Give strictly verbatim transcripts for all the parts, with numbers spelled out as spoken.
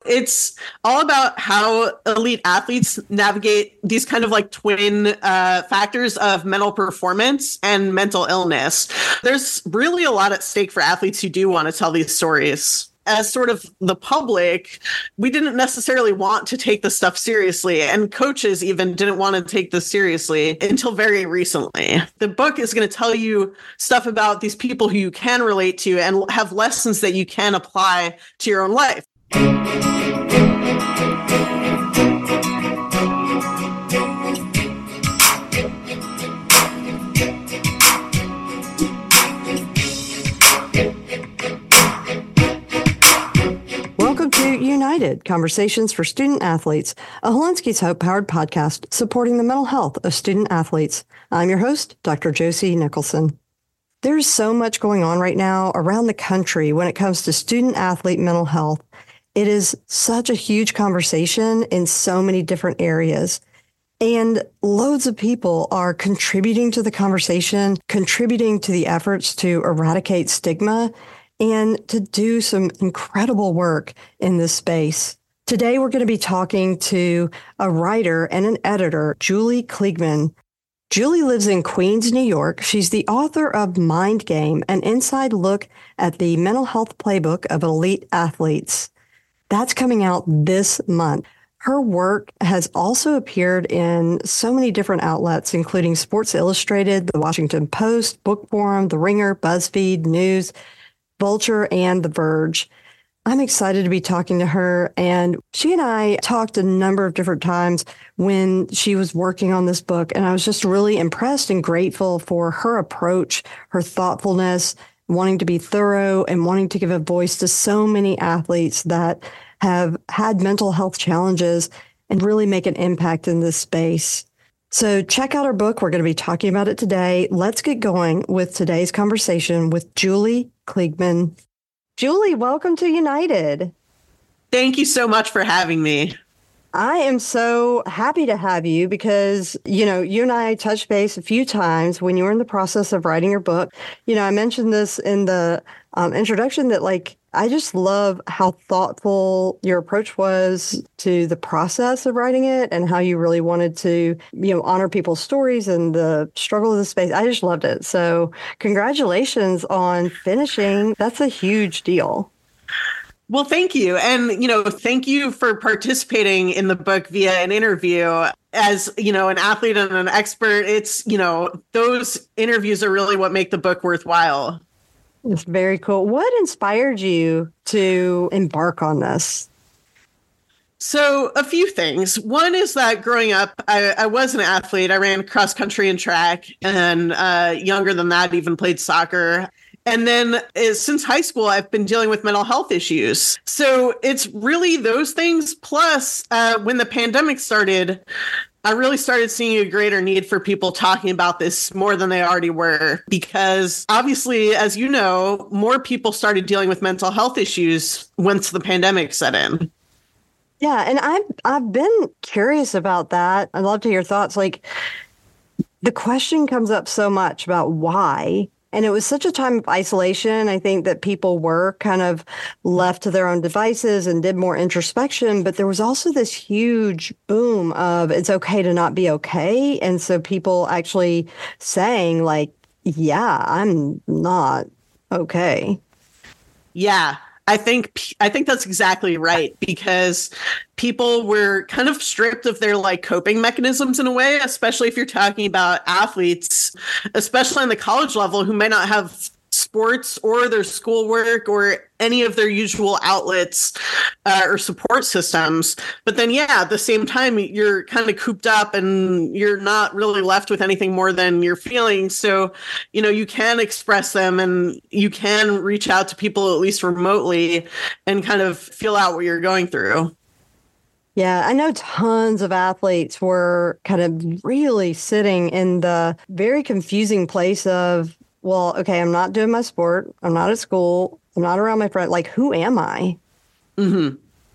It's all about how elite athletes navigate these kind of like twin uh, factors of mental performance and mental illness. There's really a lot at stake for athletes who do want to tell these stories. As sort of the public, we didn't necessarily want to take this stuff seriously, and coaches even didn't want to take this seriously until very recently. The book is going to tell you stuff about these people who you can relate to and have lessons that you can apply to your own life. United, Conversations for Student Athletes, a Hilinski's Hope-powered podcast supporting the mental health of student athletes. I'm your host, Doctor Josie Nicholson. There's so much going on right now around the country when it comes to student-athlete mental health. It is such a huge conversation in so many different areas. And loads of people are contributing to the conversation, contributing to the efforts to eradicate stigma, and to do some incredible work in this space. Today, we're going to be talking to a writer and an editor, Julie Kliegman. Julie lives in Queens, New York. She's the author of Mind Game, an inside look at the mental health playbook of elite athletes. That's coming out this month. Her work has also appeared in so many different outlets, including Sports Illustrated, The Washington Post, Book Forum, The Ringer, BuzzFeed, News, Vulture, and The Verge. I'm excited to be talking to her, and she and I talked a number of different times when she was working on this book, and I was just really impressed and grateful for her approach, her thoughtfulness, wanting to be thorough and wanting to give a voice to so many athletes that have had mental health challenges and really make an impact in this space. So check out our book. We're going to be talking about it today. Let's get going with today's conversation with Julie Kliegman. Julie, welcome to United. Thank you so much for having me. I am so happy to have you because, you know, you and I touched base a few times when you were in the process of writing your book. You know, I mentioned this in the um, introduction that, like, I just love how thoughtful your approach was to the process of writing it and how you really wanted to, you know, honor people's stories and the struggle of the space. I just loved it. So congratulations on finishing. That's a huge deal. Well, thank you. And, you know, thank you for participating in the book via an interview. As, you know, an athlete and an expert, it's, you know, those interviews are really what make the book worthwhile. It's very cool. What inspired you to embark on this? So a few things. One is that growing up, I, I was an athlete. I ran cross country and track, and uh, younger than that, even played soccer. And then uh, since high school, I've been dealing with mental health issues. So it's really those things. Plus, uh, when the pandemic started, I really started seeing a greater need for people talking about this more than they already were, because obviously, as you know, more people started dealing with mental health issues once the pandemic set in. Yeah, and I've I've been curious about that. I'd love to hear your thoughts. Like, the question comes up so much about why. And it was such a time of isolation. I think that people were kind of left to their own devices and did more introspection. But there was also this huge boom of it's okay to not be okay. And so people actually saying, like, yeah, I'm not okay. Yeah. I think I think that's exactly right, because people were kind of stripped of their like coping mechanisms in a way, especially if you're talking about athletes, especially on the college level, who may not have sports or their schoolwork or any of their usual outlets uh, or support systems. But then, yeah, at the same time, you're kind of cooped up and you're not really left with anything more than your feelings. So, you know, you can express them and you can reach out to people, at least remotely, and kind of feel out what you're going through. Yeah, I know tons of athletes were kind of really sitting in the very confusing place of, well, okay, I'm not doing my sport. I'm not at school. I'm not around my friends. Like, who am I? Mm-hmm.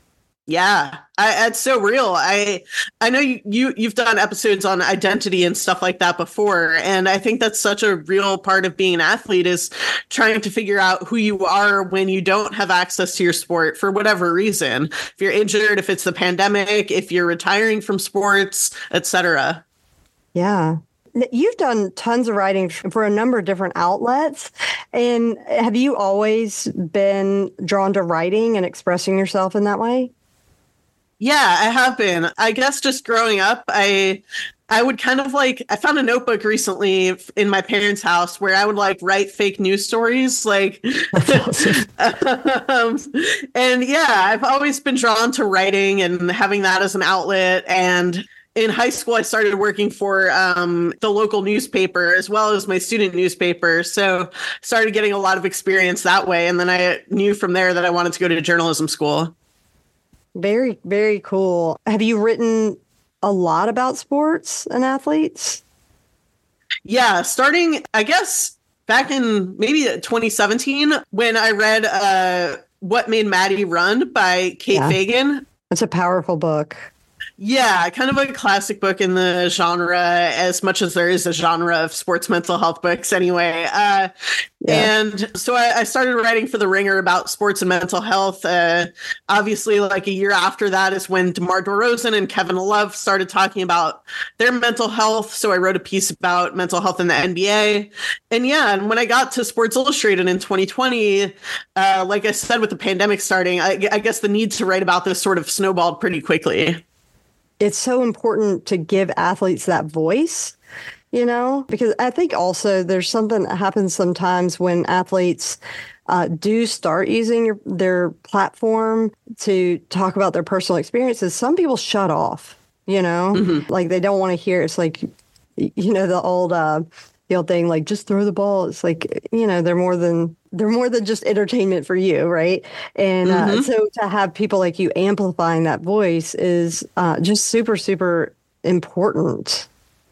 Yeah, I, it's so real. I I know you, you you've done episodes on identity and stuff like that before, and I think that's such a real part of being an athlete is trying to figure out who you are when you don't have access to your sport for whatever reason. If you're injured, if it's the pandemic, if you're retiring from sports, et cetera. Yeah. You've done tons of writing for a number of different outlets. And have you always been drawn to writing and expressing yourself in that way? Yeah, I have been. I guess just growing up, I I would kind of like I found a notebook recently in my parents' house where I would like write fake news stories, like That's awesome. um, and yeah, I've always been drawn to writing and having that as an outlet. And in high school, I started working for um, the local newspaper as well as my student newspaper. So started getting a lot of experience that way. And then I knew from there that I wanted to go to journalism school. Very, very cool. Have you written a lot about sports and athletes? Yeah, starting, I guess, back in maybe twenty seventeen when I read uh, What Made Maddie Run by Kate Yeah. Fagan. It's a powerful book. Yeah, kind of a classic book in the genre, as much as there is a genre of sports mental health books anyway. Uh, Yeah. And so I, I started writing for The Ringer about sports and mental health. Uh, obviously, like a year after that is when DeMar DeRozan and Kevin Love started talking about their mental health. So I wrote a piece about mental health in the N B A. And yeah, and when I got to Sports Illustrated in twenty twenty, uh, like I said, with the pandemic starting, I, I guess the need to write about this sort of snowballed pretty quickly. It's so important to give athletes that voice, you know, because I think also there's something that happens sometimes when athletes uh, do start using your, their platform to talk about their personal experiences. Some people shut off, you know, mm-hmm. like they don't want to hear. It's like, you know, the old, uh, the old thing, like just throw the ball. It's like, you know, they're more than they're more than just entertainment for you, right? And mm-hmm. uh, so to have people like you amplifying that voice is uh, just super, super important.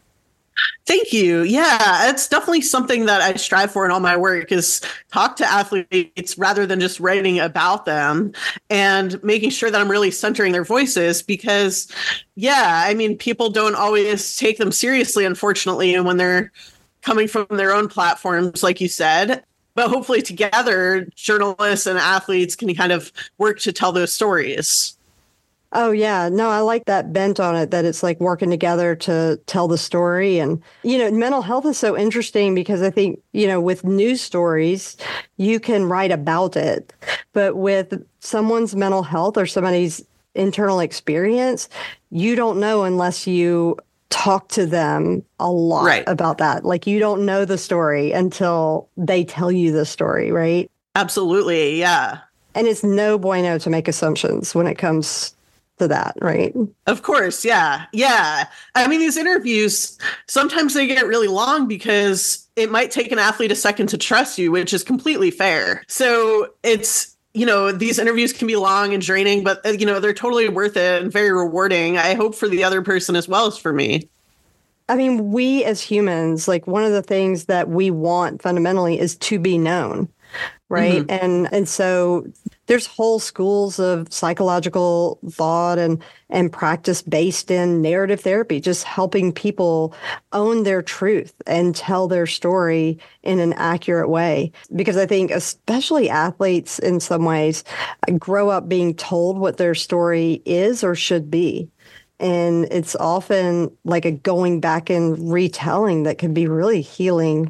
Thank you. Yeah, it's definitely something that I strive for in all my work is talk to athletes rather than just writing about them and making sure that I'm really centering their voices because, yeah, I mean, people don't always take them seriously, unfortunately, and when they're coming from their own platforms, like you said. But hopefully together, journalists and athletes can kind of work to tell those stories. Oh, yeah. No, I like that bent on it, that it's like working together to tell the story. And, you know, mental health is so interesting because I think, you know, with news stories, you can write about it. But with someone's mental health or somebody's internal experience, you don't know unless you talk to them a lot right. about that. Like you don't know the story until they tell you the story, right? Absolutely. Yeah. And it's no bueno to make assumptions when it comes to that, right? Of course. Yeah. Yeah. I mean, these interviews, sometimes they get really long because it might take an athlete a second to trust you, which is completely fair. So it's, you know, these interviews can be long and draining, but, you know, they're totally worth it and very rewarding. I hope for the other person as well as for me. I mean, we as humans, like one of the things that we want fundamentally is to be known, right? Mm-hmm. And and so there's whole schools of psychological thought and and practice based in narrative therapy, just helping people own their truth and tell their story in an accurate way. Because I think especially athletes in some ways grow up being told what their story is or should be. And it's often like a going back and retelling that can be really healing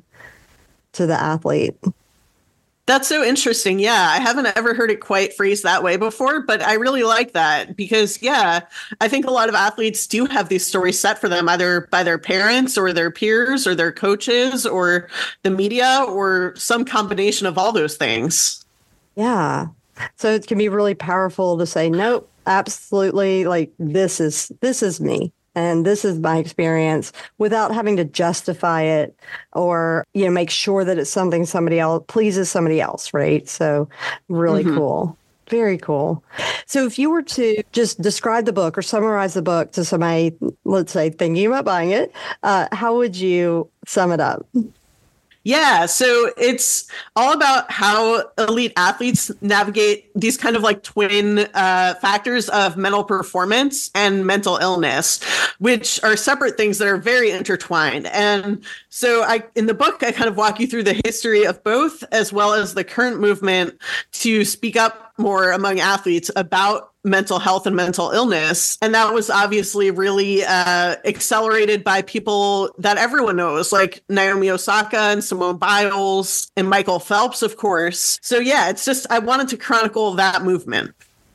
to the athlete. That's so interesting. Yeah, I haven't ever heard it quite phrased that way before, but I really like that because, yeah, I think a lot of athletes do have these stories set for them either by their parents or their peers or their coaches or the media or some combination of all those things. Yeah. So it can be really powerful to say, nope, absolutely. Like this is this is me. And this is my experience without having to justify it or, you know, make sure that it's something somebody else pleases somebody else. Right. So really mm-hmm. cool. Very cool. So if you were to just describe the book or summarize the book to somebody, let's say, thinking about buying it, uh, how would you sum it up? Yeah, so it's all about how elite athletes navigate these kind of like twin uh, factors of mental performance and mental illness, which are separate things that are very intertwined. And so I in the book, I kind of walk you through the history of both, as well as the current movement to speak up more among athletes about mental health and mental illness. And that was obviously really uh, accelerated by people that everyone knows, like Naomi Osaka and Simone Biles and Michael Phelps, of course. So yeah, it's just, I wanted to chronicle that movement.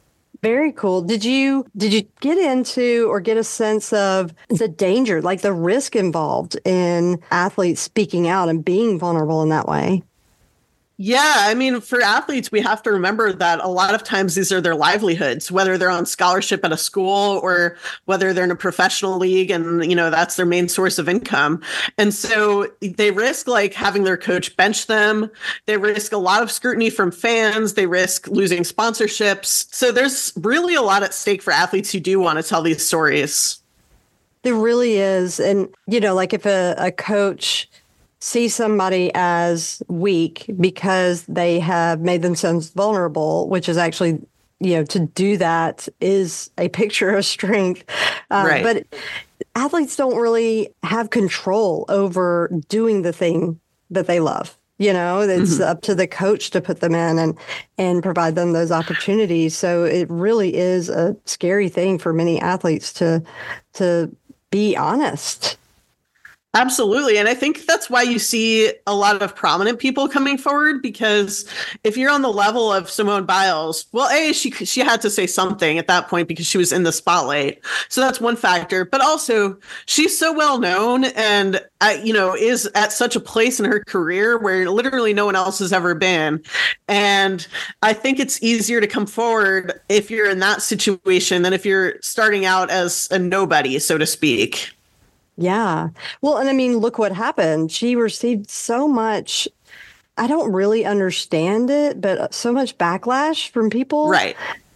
Very cool. Did you did you get into or get a sense of the danger, like the risk involved in athletes speaking out and being vulnerable in that way? Yeah, I mean, for athletes, we have to remember that a lot of times these are their livelihoods, whether they're on scholarship at a school or whether they're in a professional league and, you know, that's their main source of income. And so they risk like having their coach bench them. They risk a lot of scrutiny from fans. They risk losing sponsorships. So there's really a lot at stake for athletes who do want to tell these stories. There really is. And, you know, like if a, a coach see somebody as weak because they have made themselves vulnerable, which is actually, you know, to do that is a picture of strength. Uh, right. But athletes don't really have control over doing the thing that they love. You know, it's mm-hmm. up to the coach to put them in and and provide them those opportunities. So it really is a scary thing for many athletes to to be honest. Absolutely. And I think that's why you see a lot of prominent people coming forward, because if you're on the level of Simone Biles, well, A, she she had to say something at that point because she was in the spotlight. So that's one factor. But also, she's so well known and, uh, you know, is at such a place in her career where literally no one else has ever been. And I think it's easier to come forward if you're in that situation than if you're starting out as a nobody, so to speak. Yeah. Well, and I mean, look what happened. She received so much, I don't really understand it, but so much backlash from people. Right.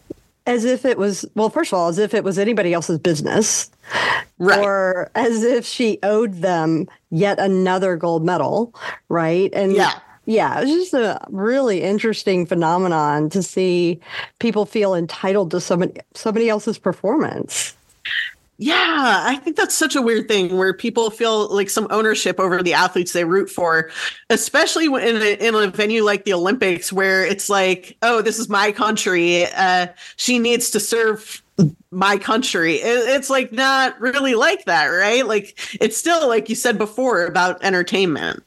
As if it was, well, first of all, as if it was anybody else's business. Right. Or as if she owed them yet another gold medal. Right. And yeah. Yeah, it was just a really interesting phenomenon to see people feel entitled to somebody, somebody else's performance. Yeah, I think that's such a weird thing where people feel like some ownership over the athletes they root for, especially in a, in a venue like the Olympics, where it's like, oh, this is my country. Uh, she needs to serve my country. It, it's like not really like that, right? Like it's still, like you said before, about entertainment.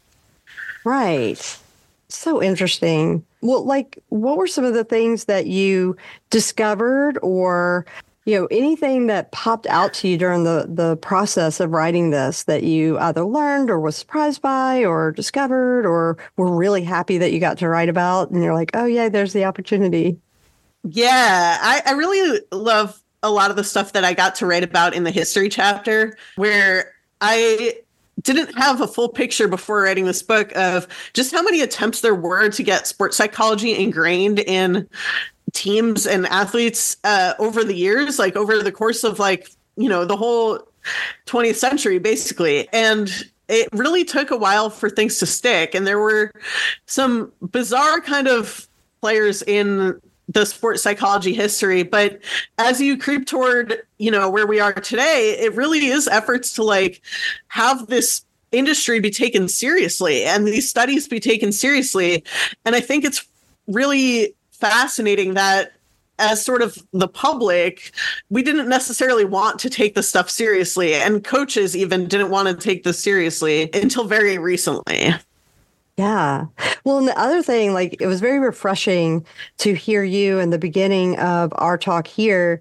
Right. So interesting. Well, like, what were some of the things that you discovered or you know, anything that popped out to you during the, the process of writing this that you either learned or was surprised by or discovered or were really happy that you got to write about and you're like, oh, yeah, there's the opportunity? Yeah, I, I really love a lot of the stuff that I got to write about in the history chapter, where I didn't have a full picture before writing this book of just how many attempts there were to get sports psychology ingrained in teams and athletes uh, over the years, like over the course of like, you know, the whole twentieth century, basically. And it really took a while for things to stick. And there were some bizarre kind of players in the sports psychology history. But as you creep toward, you know, where we are today, it really is efforts to like have this industry be taken seriously and these studies be taken seriously. And I think it's really fascinating that as sort of the public, we didn't necessarily want to take this stuff seriously. And coaches even didn't want to take this seriously until very recently. Yeah. Well, and the other thing, like, it was very refreshing to hear you in the beginning of our talk here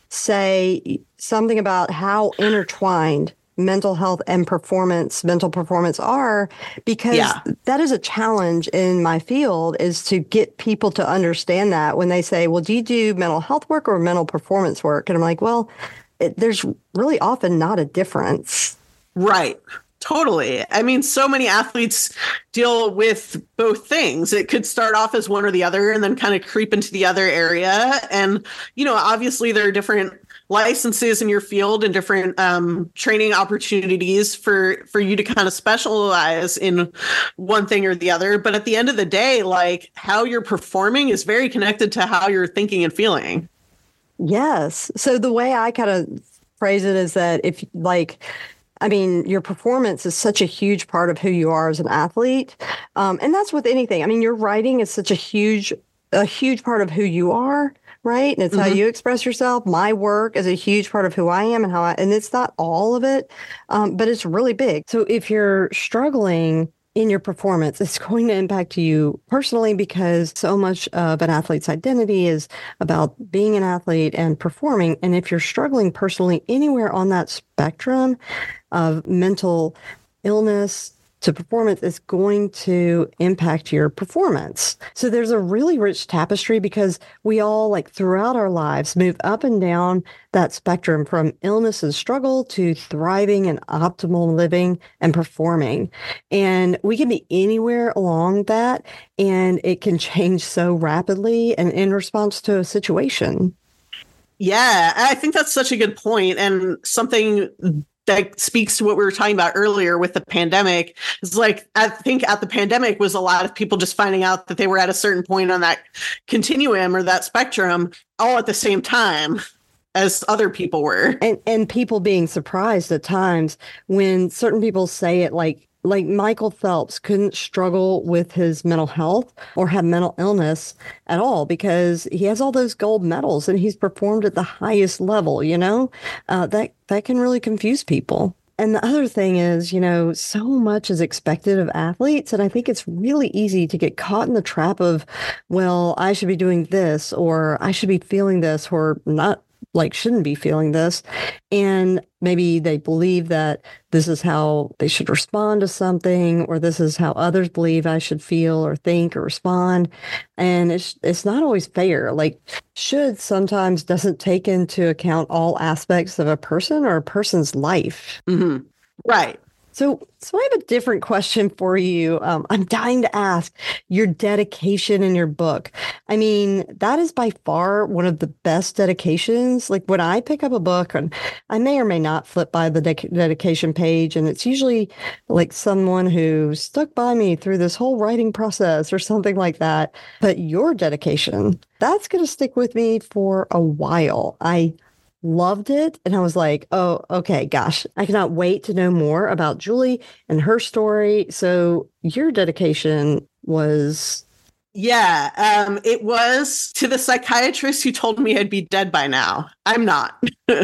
say something about how intertwined mental health and performance, mental performance are, because yeah. that is a challenge in my field, is to get people to understand that when they say, well, do you do mental health work or mental performance work? And I'm like, well, it, there's really often not a difference. Right. Totally. I mean, so many athletes deal with both things. It could start off as one or the other and then kind of creep into the other area. And, you know, obviously there are different licenses in your field and different um, training opportunities for, for you to kind of specialize in one thing or the other. But at the end of the day, like how you're performing is very connected to how you're thinking and feeling. Yes. So the way I kind of phrase it is that if like, I mean, your performance is such a huge part of who you are as an athlete. Um, and that's with anything. I mean, your writing is such a huge, a huge part of who you are, right? And it's mm-hmm. how you express yourself. My work is a huge part of who I am and how I, and it's not all of it, um, but it's really big. So if you're struggling in your performance, it's going to impact you personally because so much of an athlete's identity is about being an athlete and performing. And if you're struggling personally anywhere on that spectrum of mental illness to performance, it's going to impact your performance. So there's a really rich tapestry because we all, like throughout our lives, move up and down that spectrum from illness and struggle to thriving and optimal living and performing. And we can be anywhere along that, and it can change so rapidly and in response to a situation. Yeah, I think that's such a good point, and something that speaks to what we were talking about earlier with the pandemic. It's like, I think at the pandemic was a lot of people just finding out that they were at a certain point on that continuum or that spectrum all at the same time as other people were. And and people being surprised at times when certain people say it, like, like Michael Phelps couldn't struggle with his mental health or have mental illness at all because he has all those gold medals and he's performed at the highest level, you know, uh, that, that can really confuse people. And the other thing is, you know, so much is expected of athletes. And I think it's really easy to get caught in the trap of, well, I should be doing this, or I should be feeling this, or not, like shouldn't be feeling this. And maybe they believe that this is how they should respond to something, or this is how others believe I should feel or think or respond. And it's it's not always fair. Like should sometimes doesn't take into account all aspects of a person or a person's life. Mm-hmm. Right. So, so I have a different question for you. Um, I'm dying to ask your dedication in your book. I mean, that is by far one of the best dedications. Like when I pick up a book, and I may or may not flip by the de- dedication page, and it's usually like someone who stuck by me through this whole writing process or something like that. But your dedication, that's going to stick with me for a while. I loved it. And I was like, oh, okay, gosh, I cannot wait to know more about Julie and her story. So your dedication was... Yeah, um, it was to the psychiatrist who told me I'd be dead by now. I'm not.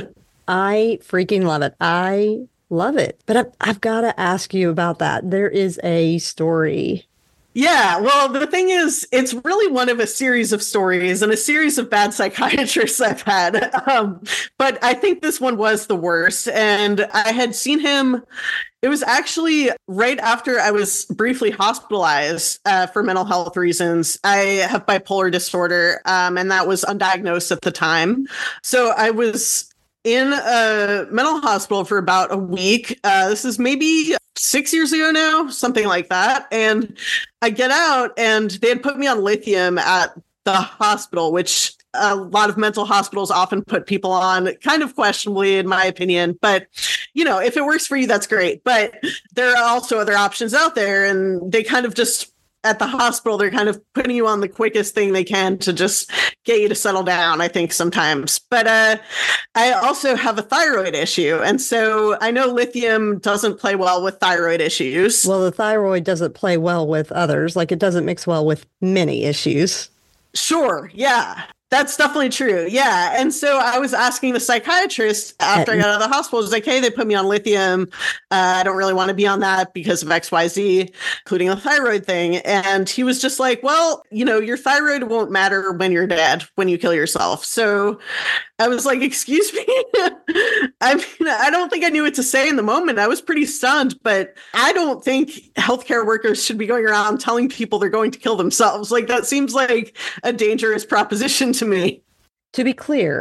I freaking love it. I love it. But I've, I've got to ask you about that. There is a story. Yeah, well, the thing is, it's really one of a series of stories and a series of bad psychiatrists I've had. Um, but I think this one was the worst. And I had seen him, it was actually right after I was briefly hospitalized uh, for mental health reasons. I have bipolar disorder, um, and that was undiagnosed at the time. So I was in a mental hospital for about a week. Uh, this is maybe six years ago now, something like that. And I get out and they had put me on lithium at the hospital, which a lot of mental hospitals often put people on kind of questionably, in my opinion. But, you know, if it works for you, that's great. But there are also other options out there, and they kind of just, at the hospital, they're kind of putting you on the quickest thing they can to just get you to settle down, I think, sometimes. But uh, I also have a thyroid issue. And so I know lithium doesn't play well with thyroid issues. Well, the thyroid doesn't play well with others. Like it doesn't mix well with many issues. Sure. Yeah. That's definitely true. Yeah. And so I was asking the psychiatrist after I got out of the hospital, I was like, hey, they put me on lithium. Uh, I don't really want to be on that because of X Y Z, including the thyroid thing. And he was just like, well, you know, your thyroid won't matter when you're dead, when you kill yourself. So I was like, excuse me? I mean, I don't think I knew what to say in the moment. I was pretty stunned, but I don't think healthcare workers should be going around telling people they're going to kill themselves. Like, that seems like a dangerous proposition to me. To be clear,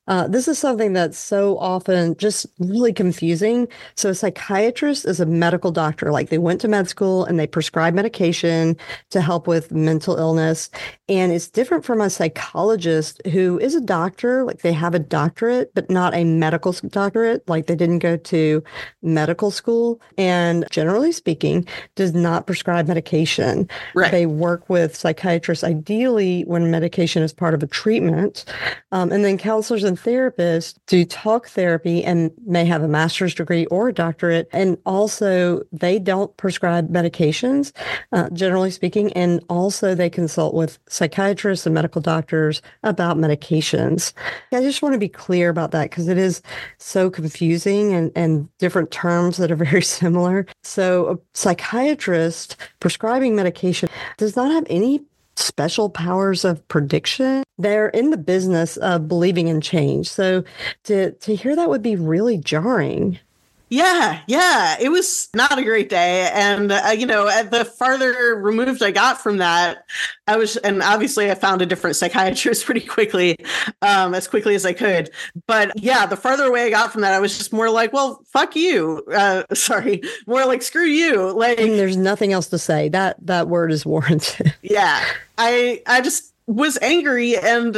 Uh, this is something that's so often just really confusing. So a psychiatrist is a medical doctor, like they went to med school and they prescribe medication to help with mental illness. And it's different from a psychologist who is a doctor, like they have a doctorate, but not a medical doctorate, like they didn't go to medical school. And generally speaking, does not prescribe medication. Right. They work with psychiatrists ideally when medication is part of a treatment. Um, and then counselors and therapists do talk therapy and may have a master's degree or a doctorate. And also, they don't prescribe medications, uh, generally speaking. And also, they consult with psychiatrists and medical doctors about medications. I just want to be clear about that because it is so confusing and, and different terms that are very similar. So, a psychiatrist prescribing medication does not have any special powers of prediction. They're in the business of believing in change. So to to hear that would be really jarring. Yeah, yeah, it was not a great day. And, uh, you know, at the farther removed I got from that, I was, and obviously I found a different psychiatrist pretty quickly, um, as quickly as I could. But yeah, the farther away I got from that, I was just more like, well, fuck you. Uh, sorry, more like, screw you. Like, and there's nothing else to say. That that word is warranted. Yeah, I I just was angry, and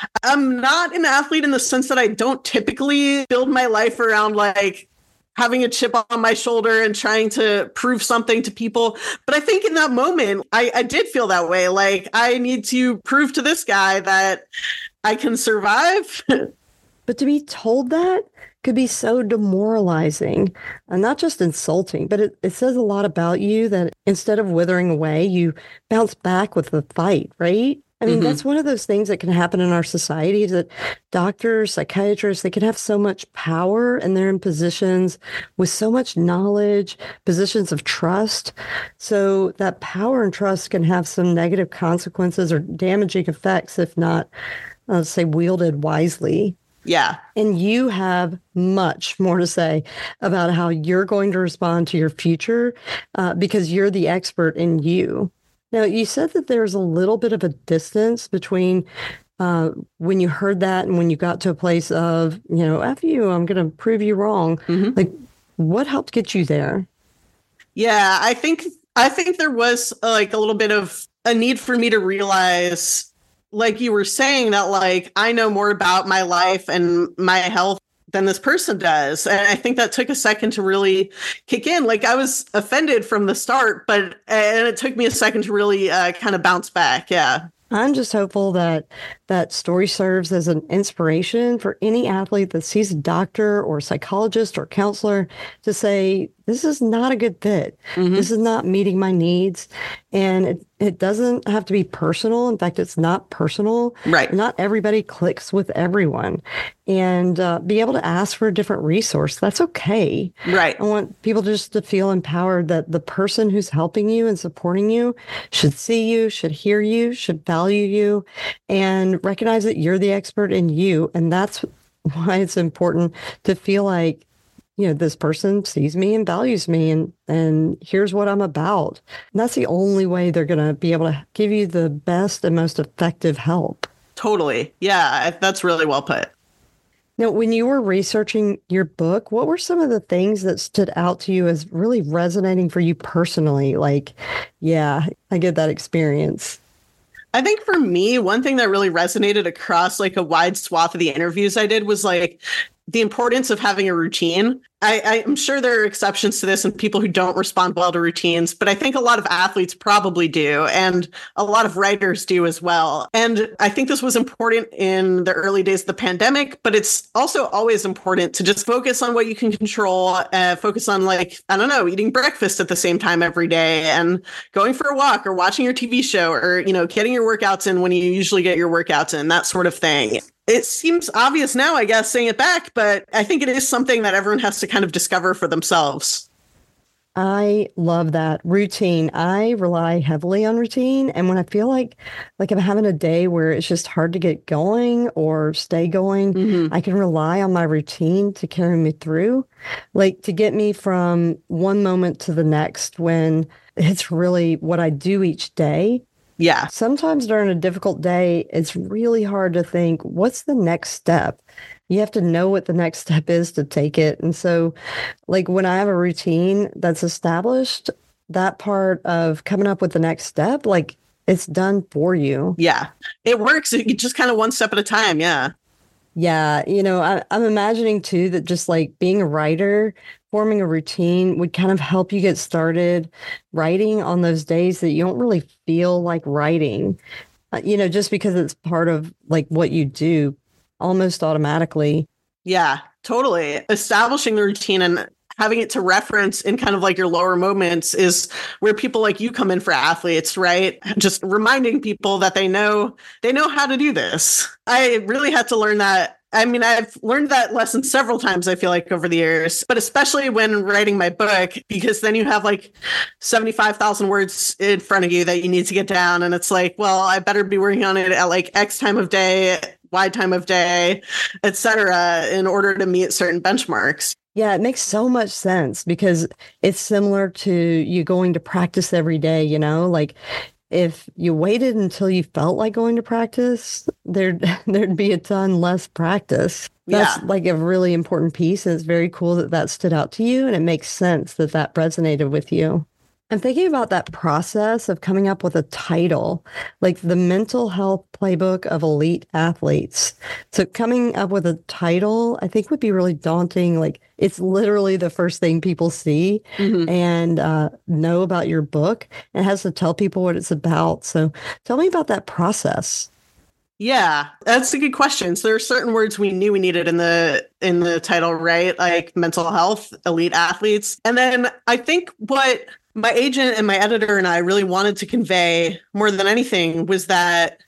I'm not an athlete in the sense that I don't typically build my life around like having a chip on my shoulder and trying to prove something to people. But I think in that moment, I, I did feel that way. Like, I need to prove to this guy that I can survive. But to be told that could be so demoralizing and not just insulting, but it, it says a lot about you that instead of withering away, you bounce back with the fight, right? I mean, mm-hmm. that's one of those things that can happen in our society is that doctors, psychiatrists, they can have so much power and they're in positions with so much knowledge, positions of trust. So that power and trust can have some negative consequences or damaging effects if not, let's say, wielded wisely. Yeah. And you have much more to say about how you're going to respond to your future uh, because you're the expert in you. Now, you said that there's a little bit of a distance between uh, when you heard that and when you got to a place of, you know, F you, I'm going to prove you wrong. Mm-hmm. Like, what helped get you there? Yeah, I think I think there was uh, like a little bit of a need for me to realize, like you were saying, that like I know more about my life and my health than this person does. And I think that took a second to really kick in. Like, I was offended from the start, but and it took me a second to really uh, kind of bounce back. Yeah. I'm just hopeful that that story serves as an inspiration for any athlete that sees a doctor or psychologist or counselor to say, this is not a good fit. Mm-hmm. This is not meeting my needs. And it, it doesn't have to be personal. In fact, it's not personal. Right. Not everybody clicks with everyone. And uh, be able to ask for a different resource. That's okay. Right. I want people just to feel empowered that the person who's helping you and supporting you should see you, should hear you, should value you, and recognize that you're the expert in you. And that's why it's important to feel like, you know, this person sees me and values me and, and here's what I'm about. And that's the only way they're going to be able to give you the best and most effective help. Totally. Yeah, that's really well put. Now, when you were researching your book, what were some of the things that stood out to you as really resonating for you personally? Like, yeah, I get that experience. I think for me, one thing that really resonated across like a wide swath of the interviews I did was like the importance of having a routine. I, I'm sure there are exceptions to this and people who don't respond well to routines, but I think a lot of athletes probably do, and a lot of writers do as well. And I think this was important in the early days of the pandemic, but it's also always important to just focus on what you can control, uh, focus on like, I don't know, eating breakfast at the same time every day and going for a walk or watching your T V show or, you know, getting your workouts in when you usually get your workouts in, that sort of thing. It seems obvious now, I guess, saying it back, but I think it is something that everyone has to kind of discover for themselves. I love that routine. I rely heavily on routine. And when I feel like, like I'm having a day where it's just hard to get going or stay going, mm-hmm. I can rely on my routine to carry me through, like to get me from one moment to the next when it's really what I do each day Yeah. Sometimes during a difficult day, it's really hard to think, what's the next step? You have to know what the next step is to take it. And so, like, when I have a routine that's established, that part of coming up with the next step, like, it's done for you. Yeah. It works. It, just kind of one step at a time. Yeah. Yeah. You know, I, I'm imagining too that just like being a writer, forming a routine would kind of help you get started writing on those days that you don't really feel like writing, uh, you know, just because it's part of like what you do almost automatically. Yeah, totally. Establishing the routine and having it to reference in kind of like your lower moments is where people like you come in for athletes, right? Just reminding people that they know they know how to do this. I really had to learn that. I mean, I've learned that lesson several times, I feel like, over the years, but especially when writing my book, because then you have like seventy-five thousand words in front of you that you need to get down. And it's like, well, I better be working on it at like X time of day, Y time of day, et cetera, in order to meet certain benchmarks. Yeah, it makes so much sense because it's similar to you going to practice every day, you know, like if you waited until you felt like going to practice, there'd there'd be a ton less practice. That's Yeah. like a really important piece. And it's very cool that that stood out to you. And it makes sense that that resonated with you. I'm thinking about that process of coming up with a title, like the Mental Health Playbook of Elite Athletes. So coming up with a title, I think would be really daunting. Like it's literally the first thing people see mm-hmm. and uh, know about your book. It has to tell people what it's about. So tell me about that process. Yeah, that's a good question. So there are certain words we knew we needed in the in the title, right? Like mental health, elite athletes. And then I think what my agent and my editor and I really wanted to convey more than anything was that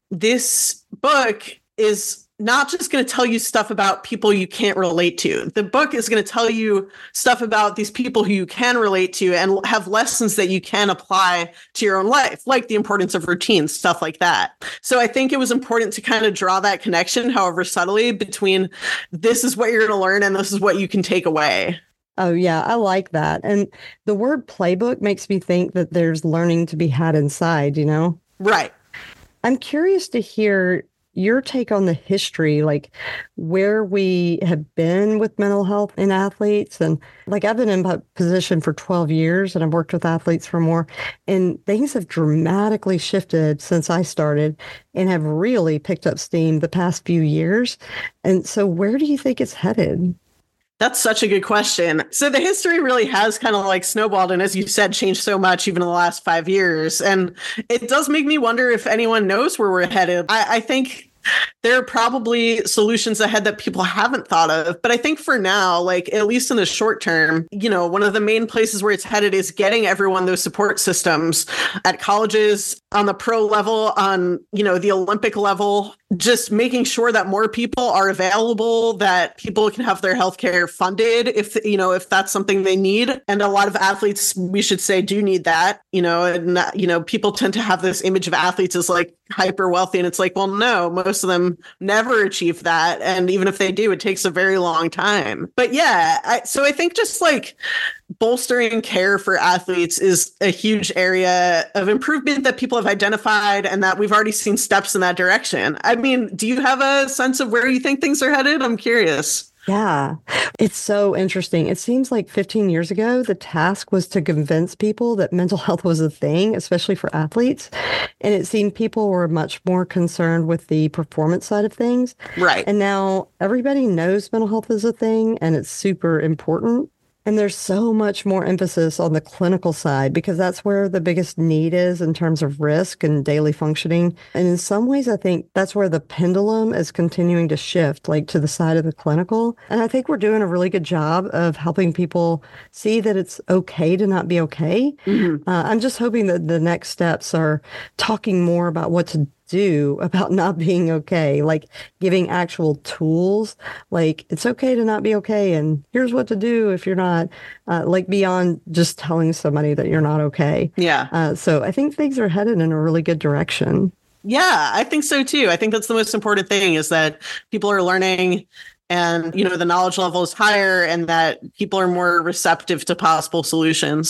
this book is not just going to tell you stuff about people you can't relate to. The book is going to tell you stuff about these people who you can relate to and have lessons that you can apply to your own life, like the importance of routines, stuff like that. So I think it was important to kind of draw that connection, however subtly, between this is what you're going to learn and this is what you can take away. Oh, yeah, I like that. And the word playbook makes me think that there's learning to be had inside, you know? Right. I'm curious to hear your take on the history, like where we have been with mental health in athletes. And like I've been in a position for twelve years and I've worked with athletes for more, and things have dramatically shifted since I started and have really picked up steam the past few years. And so where do you think it's headed? That's such a good question. So the history really has kind of like snowballed and, as you said, changed so much even in the last five years. And it does make me wonder if anyone knows where we're headed. I, I think there are probably solutions ahead that people haven't thought of. But I think for now, like at least in the short term, you know, one of the main places where it's headed is getting everyone those support systems at colleges, on the pro level, on, you know, the Olympic level, just making sure that more people are available, that people can have their healthcare funded if, you know, if that's something they need. And a lot of athletes, we should say, do need that, you know, and, you know, people tend to have this image of athletes as like hyper wealthy. And it's like, well, no, most of them never achieve that. And even if they do, it takes a very long time. But yeah, I, so I think just like bolstering care for athletes is a huge area of improvement that people have identified and that we've already seen steps in that direction. I mean, do you have a sense of where you think things are headed? I'm curious. Yeah, it's so interesting. It seems like fifteen years ago, the task was to convince people that mental health was a thing, especially for athletes. And it seemed people were much more concerned with the performance side of things. Right. And now everybody knows mental health is a thing and it's super important. And there's so much more emphasis on the clinical side because that's where the biggest need is in terms of risk and daily functioning. And in some ways, I think that's where the pendulum is continuing to shift, like to the side of the clinical. And I think we're doing a really good job of helping people see that it's okay to not be okay. Mm-hmm. Uh, I'm just hoping that the next steps are talking more about what to do about not being okay, like giving actual tools, like it's okay to not be okay. And here's what to do if you're not, uh, like beyond just telling somebody that you're not okay. Yeah. Uh, so I think things are headed in a really good direction. Yeah, I think so too. I think that's the most important thing is that people are learning and, you know, the knowledge level is higher and that people are more receptive to possible solutions.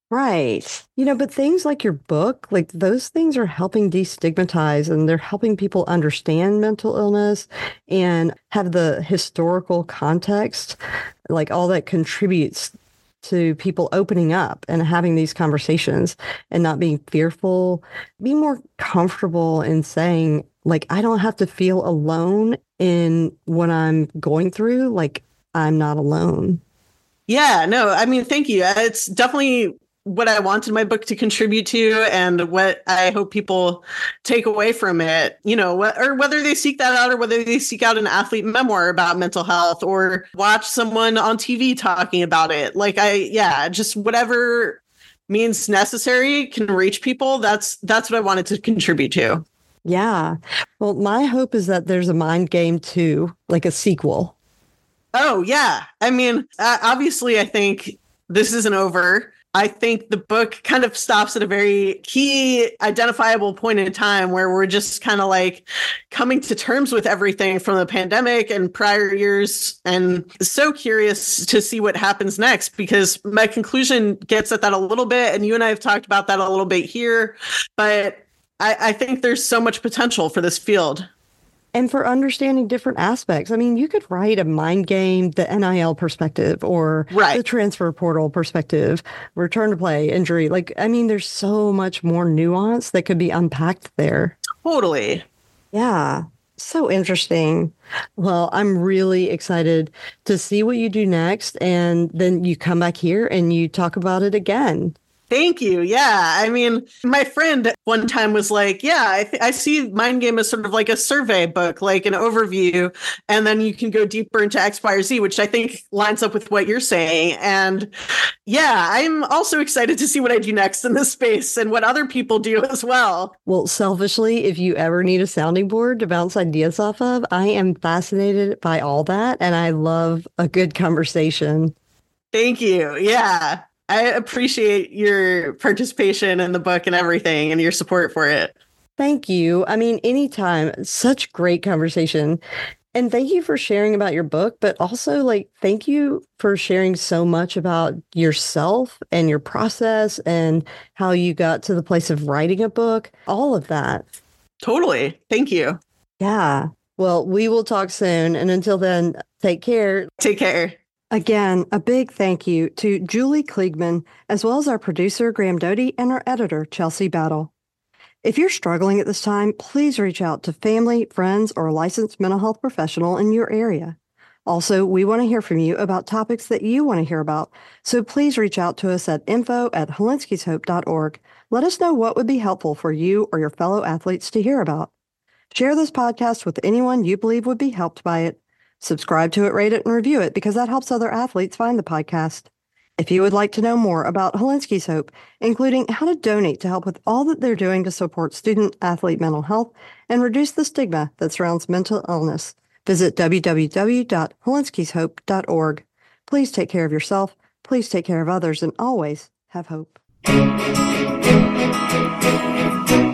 Right. You know, but things like your book, like those things are helping destigmatize and they're helping people understand mental illness and have the historical context, like all that contributes to people opening up and having these conversations and not being fearful, be more comfortable in saying, like, I don't have to feel alone in what I'm going through. Like, I'm not alone. Yeah, no, I mean, thank you. It's definitely what I wanted my book to contribute to and what I hope people take away from it, you know, wh- or whether they seek that out or whether they seek out an athlete memoir about mental health or watch someone on T V talking about it. Like I, yeah, just whatever means necessary can reach people. That's, that's what I wanted to contribute to. Yeah. Well, my hope is that there's a Mind Game two, like a sequel. Oh, yeah. I mean, uh, obviously, I think this isn't over. I think the book kind of stops at a very key identifiable point in time where we're just kind of like coming to terms with everything from the pandemic and prior years, and so curious to see what happens next, because my conclusion gets at that a little bit. And you and I have talked about that a little bit here, but I, I think there's so much potential for this field. And for understanding different aspects. I mean, you could write a Mind Game, the N I L perspective, or right. the transfer portal perspective, return to play, injury. Like, I mean, there's so much more nuance that could be unpacked there. Totally. Yeah. So interesting. Well, I'm really excited to see what you do next. And then you come back here and you talk about it again. Thank you. Yeah. I mean, my friend one time was like, yeah, I, th- I see Mind Game as sort of like a survey book, like an overview, and then you can go deeper into X, Y, or Z, which I think lines up with what you're saying. And yeah, I'm also excited to see what I do next in this space and what other people do as well. Well, selfishly, if you ever need a sounding board to bounce ideas off of, I am fascinated by all that. And I love a good conversation. Thank you. Yeah. I appreciate your participation in the book and everything and your support for it. Thank you. I mean, anytime. Such great conversation. And thank you for sharing about your book, but also like, thank you for sharing so much about yourself and your process and how you got to the place of writing a book, all of that. Totally. Thank you. Yeah. Well, we will talk soon. And until then, take care. Take care. Again, a big thank you to Julie Kliegman, as well as our producer, Graham Doty, and our editor, Chelsea Battle. If you're struggling at this time, please reach out to family, friends, or a licensed mental health professional in your area. Also, we want to hear from you about topics that you want to hear about, so please reach out to us at info at Hilinskis Hope dot org. Let us know what would be helpful for you or your fellow athletes to hear about. Share this podcast with anyone you believe would be helped by it. Subscribe to it, rate it, and review it because that helps other athletes find the podcast. If you would like to know more about Hilinski's Hope, including how to donate to help with all that they're doing to support student-athlete mental health and reduce the stigma that surrounds mental illness, visit w w w dot hilinskis hope dot org. Please take care of yourself, please take care of others, and always have hope.